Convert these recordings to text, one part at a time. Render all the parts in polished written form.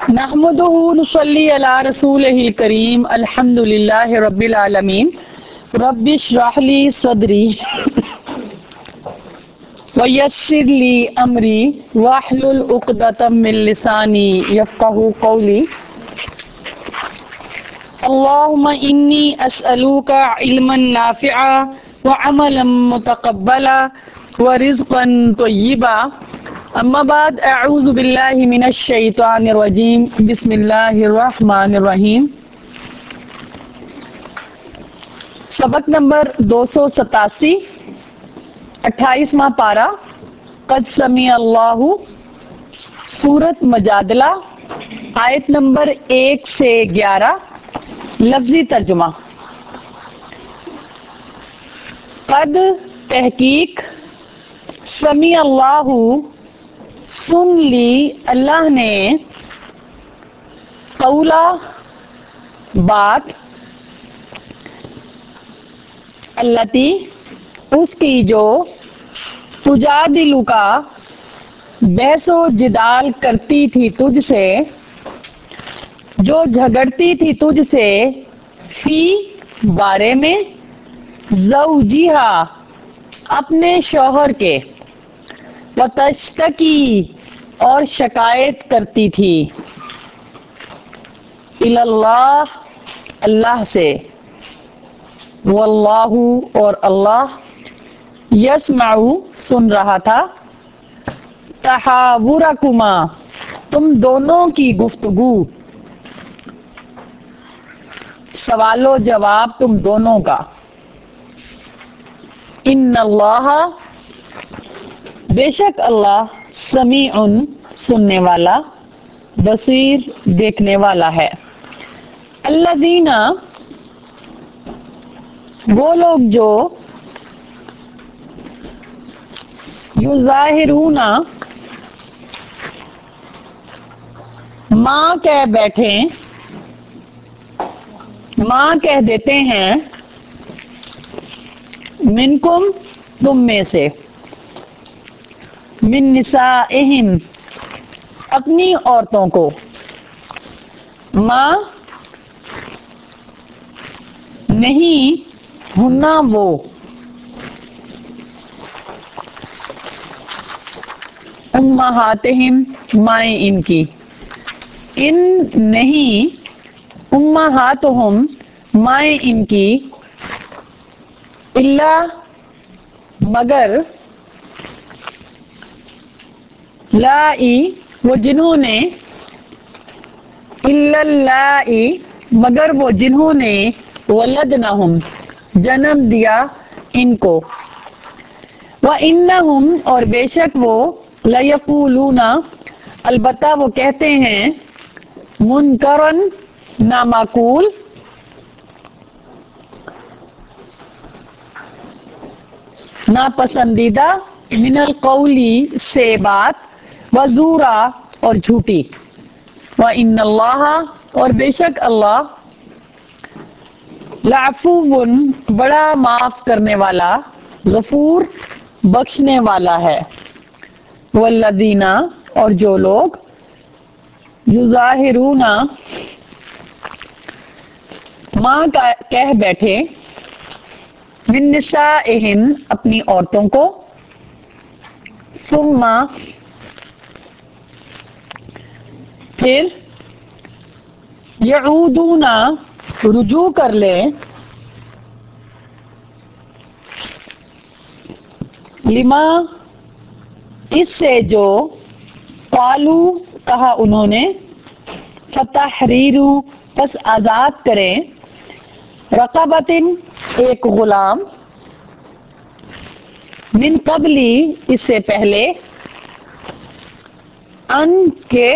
نحمدہ نصلی علی رسولہ کریم الحمدللہ رب العالمین رب اشرح لی صدری ویسر لی امری واحلل عقدۃ من لسانی یفقہوا قولی اللہم انی اسألوک علما نافعا وعملا متقبلا ورزقا طیبا اما بعد اعوذ باللہ من الشیطان الرجیم بسم اللہ الرحمن الرحیم۔ سبق نمبر 287، 28واں پارہ، قد سمع اللہ، سورۃ مجادلہ، آیت نمبر 1 سے 11، لفظی ترجمہ۔ قد تحقیق، سمع اللہ سن لی اللہ نے، قولا بات، التی اس کی جو، تجادلک بحث و جدال کرتی تھی تجھ سے، جو جھگڑتی تھی تجھ سے، فی بارے میں، زوجہا اپنے شوہر کے، وتشتکی اور شکایت کرتی تھی، اللہ اللہ سے، واللہ اور اللہ، یسمع سن رہا تھا، تحاورکما تم دونوں کی گفتگو، سوال و جواب تم دونوں کا، ان اللہ بے شک اللہ، سمیع سننے والا، بصیر دیکھنے والا ہے۔ الذین وہ لوگ جو، یظاہرون ماں کہہ بیٹھے، ماں کہہ دیتے ہیں، منکم تم میں سے، من نسائہم اپنی عورتوں کو، ماں نہیں، ہننا وہ، امہاتہم مائیں ان کی، ان نہیں، امہاتہم مائیں ان کی، الا مگر، لائی وہ جنہوں نے، الا اللائی مگر وہ جنہوں نے، ولدنہم جنم دیا ان کو، وَإِنَّهُمْ اور بے شک وہ، لَيَقُولُونَ البتہ وہ کہتے ہیں، مُنکرًا نامعقول، ناپسندیدہ، من القول سے بات، وزورا اور جھوٹی، وَإِنَّ اللَّهَ اور بے شک اللہ، لعفو بڑا معاف کرنے والا، غفور بخشنے والا ہے۔ والذین اور جو لوگ، یظاہرون ماں کہہ بیٹھے، من نسائہم اپنی عورتوں کو، ثم پھر، یعودون رجوع کر لے، لما اس سے جو، قالو کہا انہوں نے، فتحریر پس آزاد کریں، رقبۃ ایک غلام، من قبلی اس سے پہلے، ان کہ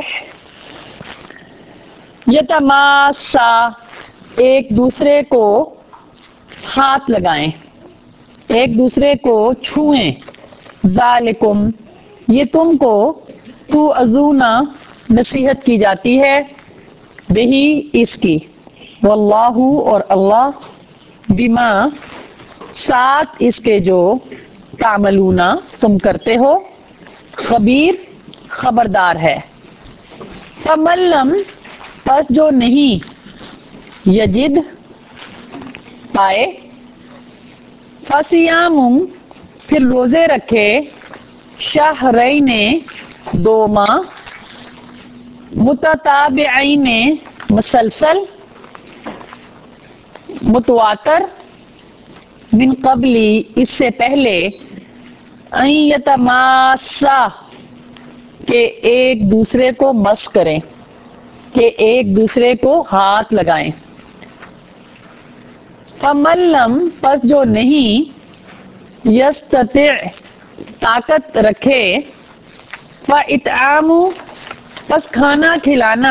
یتماسا ایک دوسرے کو ہاتھ لگائیں، ایک دوسرے کو چھوئیں، ذالکم یہ تم کو، توعظون نصیحت کی جاتی ہے، بہی اس کی، واللہ اور اللہ، بما ساتھ اس کے جو، تعملون تم کرتے ہو، خبیر خبردار ہے۔ فمن لم پس جو نہیں یجد پائے فصیام پھر روزے رکھے شہرین 2 ماہ متتابعین مسلسل متواتر من قبلی اس سے پہلے ان یتماسا کہ ایک دوسرے کو مس کریں کہ ایک دوسرے کو ہاتھ لگائیں فمن لم پس جو نہیں یستطع طاقت رکھے فاطعام پس کھانا کھلانا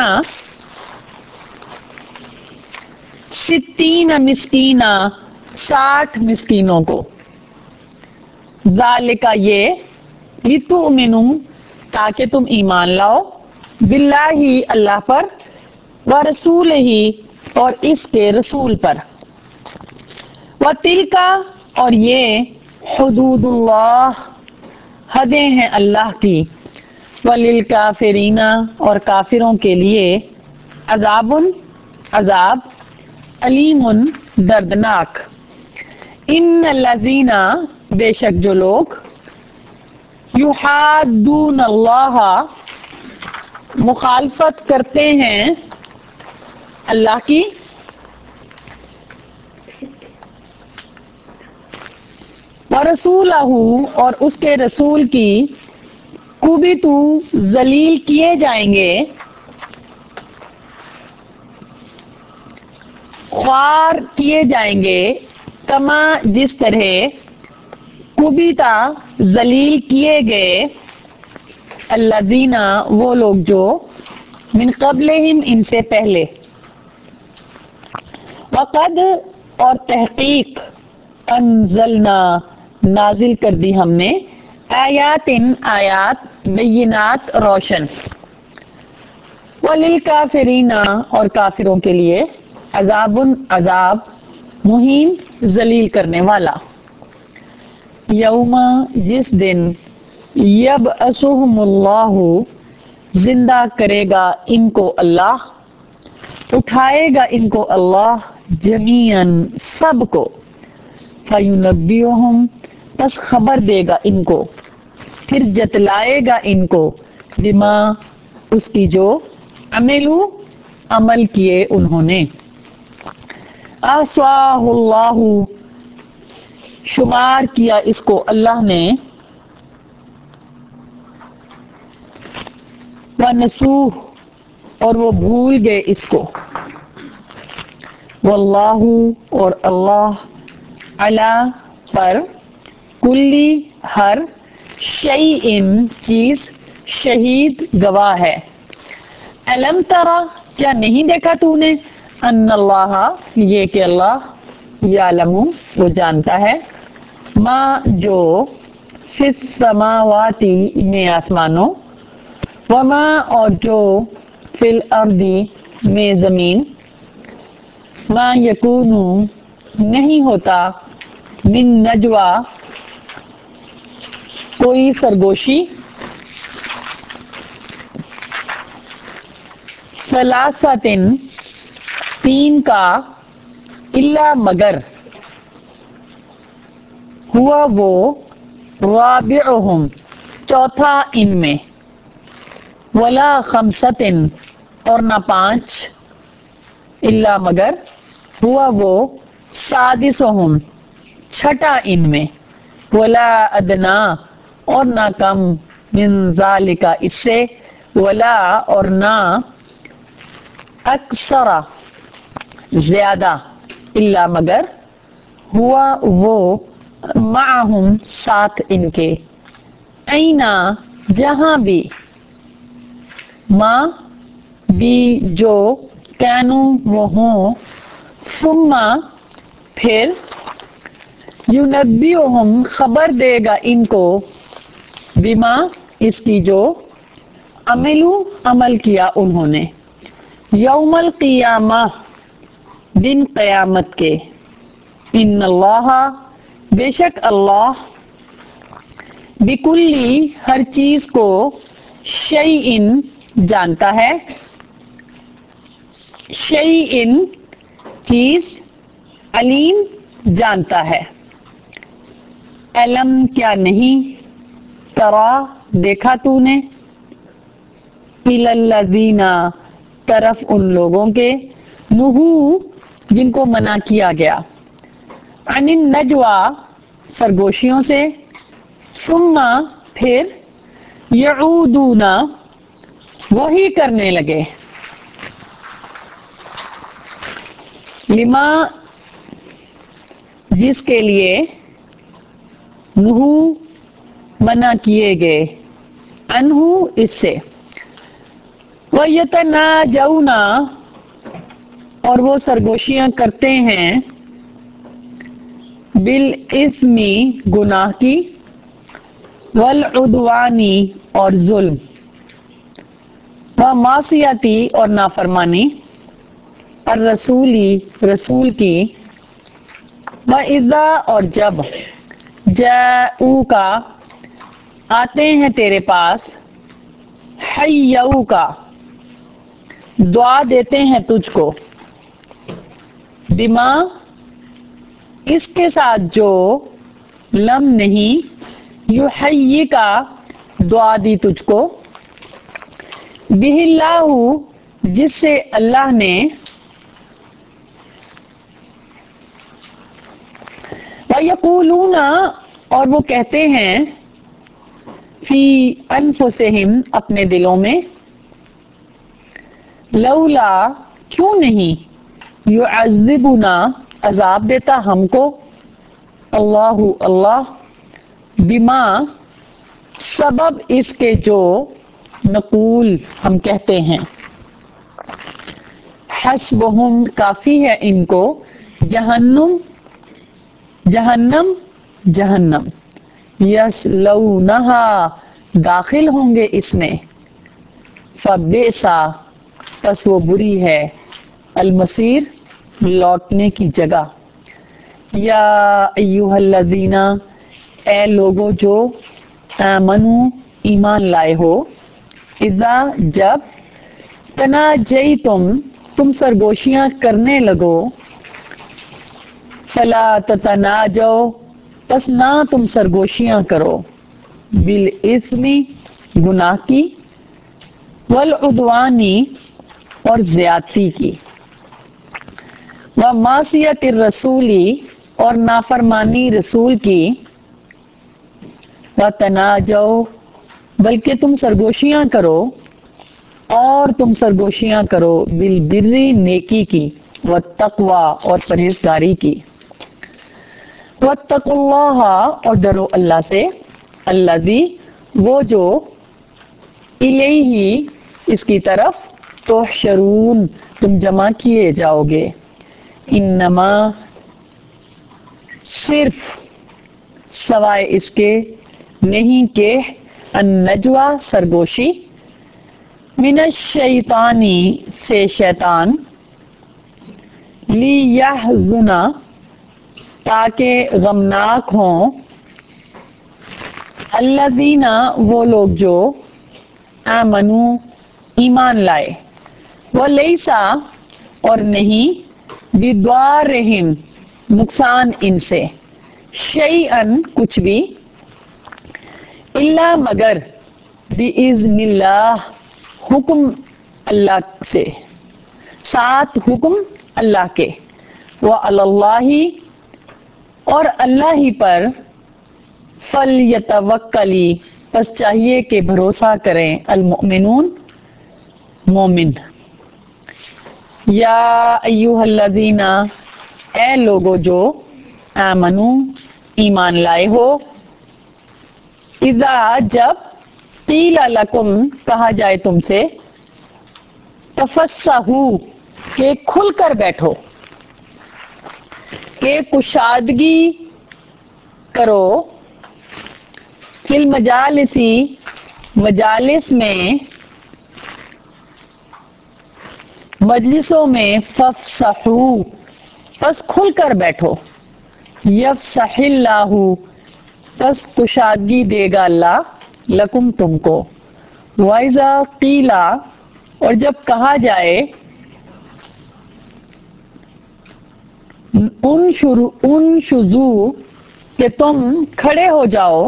60 مسکینہ 60 مسکینوں کو ذالک یہ لتؤمنوا تاکہ تم ایمان لاؤ باللہ اللہ پر ورسولہ اور اس کے رسول پر وتلک اور یہ حدود اللہ حدیں ہیں اللہ کی وللکافرین اور کافروں کے لیے عذاب علیم دردناک ان الذین بے شک جو لوگ یحادون اللہ مخالفت کرتے ہیں اللہ کی ورسولہ اور اس کے رسول کی کبتو ذلیل کیے جائیں گے خوار کیے جائیں گے کما جس طرح کبیتا ذلیل کیے گئے الذین وہ لوگ جو من قبلہم ان سے پہلے وقد اور تحقیق انزلنا نازل کر دی ہم نے آیات بینات روشن وللکافرین اور کافروں کے لیے عذاب مہین ذلیل کرنے والا یوم جس دن یبعثہم اللہ زندہ کرے گا ان کو اللہ اٹھائے گا ان کو اللہ جمیعاً سب کو فینبئہم بس خبر دے گا ان کو پھر جتلائے گا ان کو بما اس کی جو عمل کیے انہوں نے احصاہ اللہ شمار کیا اس کو اللہ نے ونسوہ اور وہ بھول گئے اس کو واللہ اور اللہ علی پر کلی ہر شیء چیز شہید گواہ ہے الم ترى کیا نہیں دیکھا تو نے ان اللہ یہ کہ اللہ یعلم وہ جانتا ہے ما جو فی السماوات میں آسمانوں وما اور جو فی الارض میں زمین ما یکون نہیں ہوتا من نجوا کوئی سرگوشی ثلاثۃ 3 کا الا مگر ہوا وہ رابعہم چوتھا ان میں ولا خمسۃ اور نہ 5 الا مگر ہوا وہ سادسہم چھٹا ان میں ولا ادنا اور نہ کم من ذالک اس سے ولا اور نہ اکثر زیادہ الا مگر ہوا وہ معہم ساتھ ان کے اینا جہاں بھی ماں بھی جو کینو وہ ہوں ثم پھر ینبئہم خبر دے گا ان کو بما اس کی جو عمل کیا انہوں نے یوم القیامہ دن قیامت کے ان اللہ بے شک اللہ بکلی ہر چیز کو شیئن جانتا ہے شیئن چیز، علیم جانتا ہے، علم کیا نہیں، ترا دیکھا تو نے، الی الذین طرف ان لوگوں کے، نہو جن کو منع کیا گیا، عن النجوى سرگوشیوں سے، ثم پھر یعودون وہی کرنے لگے، لما جس کے لیے نہو منع کیے گئے، عنہ اس سے، وَيَتَنَاجَوْنَ اور وہ سرگوشیاں کرتے ہیں، بالاسم گناہ کی، والعدوان اور ظلم، ومعصیتی اور نافرمانی، الرسولی رسول کی، وَإِذَا اور جب، جاءوک آتے ہیں تیرے پاس، حیوک دعا دیتے ہیں تجھ کو، بما اس کے ساتھ جو، لم نہیں، یحییک دعا دی تجھ کو، بہ اللہ جس سے اللہ نے، وَیقولون اور وہ کہتے ہیں، فی انفسہم اپنے دلوں میں، لولا کیوں نہیں، یعذبنا عذاب دیتا ہم کو، اللہ بما سبب اس کے جو، نقول ہم کہتے ہیں، حسبہم کافی ہے ان کو، جہنم جہنم، یصلونہا داخل ہوں گے اس میں، فبئس پس وہ بری ہے، المصیر لوٹنے کی جگہ، یا ایھا الذین اے لوگو جو، آمنو ایمان لائے ہو، اذا جب، تناجیتم تم سرگوشیاں کرنے لگو، فلا تتناجوا پس نہ تم سرگوشیاں کرو، بالاسم گناہ کی، والعدوان اور زیادتی کی، ومعصیت الرسول اور نافرمانی رسول کی، وتناجوا بلکہ تم سرگوشیاں کرو، اور تم سرگوشیاں کرو، بالبر نیکی کی، والتقوی اور پرہیزگاری کی، واتقوا اللہ اور ڈرو اللہ سے، الذی وہ جو، الیہ اس کی طرف، تحشرون تم جمع کیے جاؤ گے، انما صرف سوائے اس کے نہیں کہ، النجوى سرگوشی، من الشیطان سے شیطان، لیحزن تاکہ غمناک ہوں، الذین وہ لوگ جو، آمنو ایمان لائے، ولیسا اور نہیں، بضارہم نقصان ان سے، شیئن کچھ بھی، الا مگر، باذن اللہ حکم اللہ سے، ساتھ حکم اللہ کے، وعلی اللہ اور اللہ ہی پر، فلیتوکل پس چاہیے کہ بھروسہ کریں، المؤمنون مومن، یا ایھا الذین اے لوگو جو، آمنو ایمان لائے ہو، اذا جب، قیل لکم کہا جائے تم سے، تفسحوا کہ کھل کر بیٹھو، کہ کشادگی کرو، فی المجالس مجالس میں، مجلسوں میں، فافسحوا پس کھل کر بیٹھو، یفسح اللہ پس کشادگی دے گا اللہ، لکم تم کو، وَإِذَا قِیلَ اور جب کہا جائے، ان شزو کہ تم کھڑے ہو جاؤ،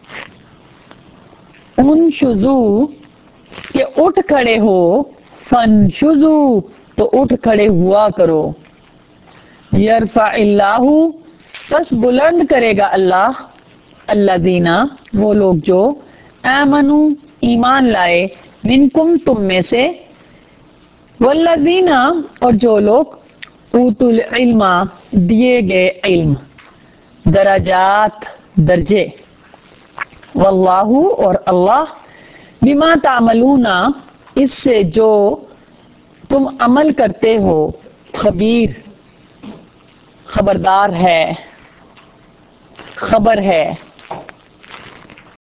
ان شزو کہ اٹھ کھڑے ہو، فن شزو تو اٹھ کھڑے ہوا کرو، یرفع اللہ پس بلند کرے گا اللہ، الذین وہ لوگ جو آمنو ایمان لائے، منکم تم میں سے، والذین اور جو لوگ اوتوا العلم دیے گئے علم، درجات درجے، واللہ اور اللہ بما تعملون اس سے جو تم عمل کرتے ہو، خبیر خبردار ہے، خبر ہے۔